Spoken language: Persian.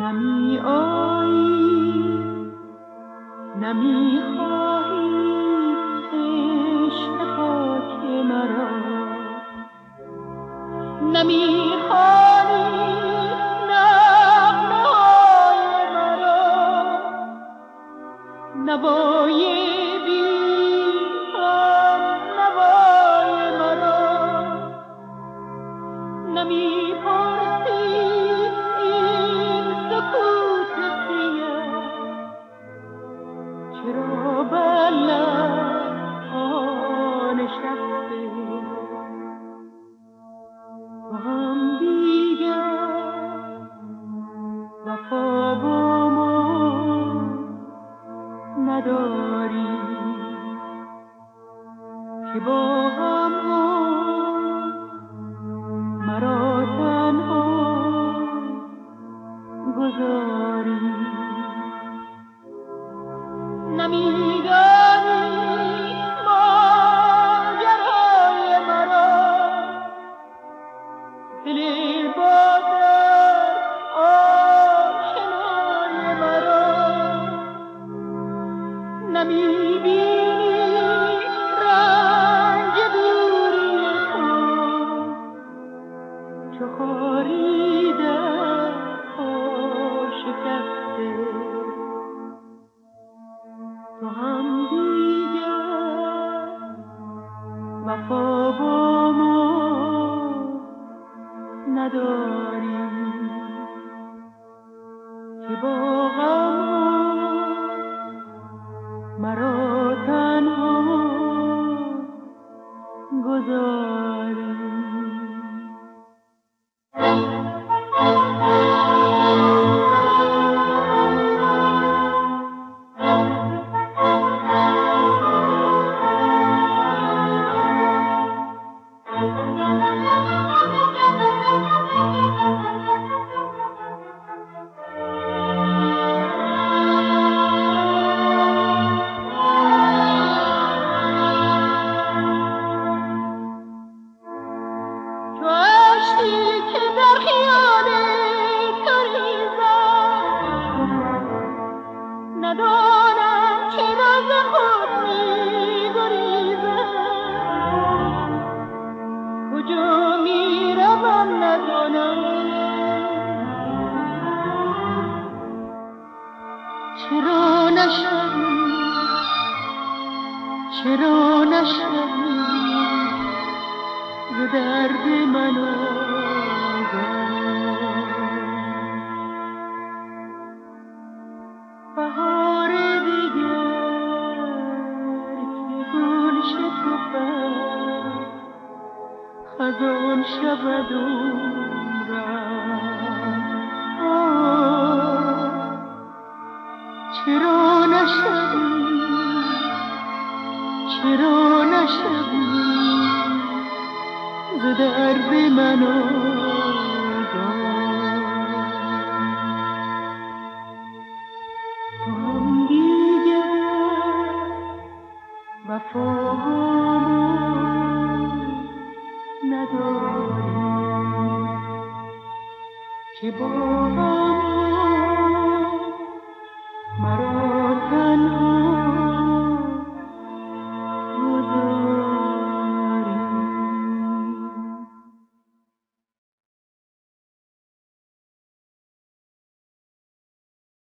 نمی آیی نمی خواهی عشق پاک مرا، نمی خوانی نغمه‌های مرا، نوای بی هم نوای مرا، نمی پرسی این سکوت سیه چرا بر لب‌ها نشسته، تو هم دیگر وفا با ما نداری که با هم مرا تنها گذاری، نمیدانی ماجرای مرا، دل بادر آشنای مرا، نمیبینی رنج دوری تو چو خاری در پا شکسته، تو هم دیگر وفا با ما نداری که با غم مرا تنها گذاری. ندانم چرا ز خود می‌گریزم، کجا میروم ندانم، چرا نشوی ز درد من آگاه، بهار دیگر که گل شکفت خزان شود عمرم، چرا نشوی ز درد من آگاه، تو هم دیگر وفا نداری که با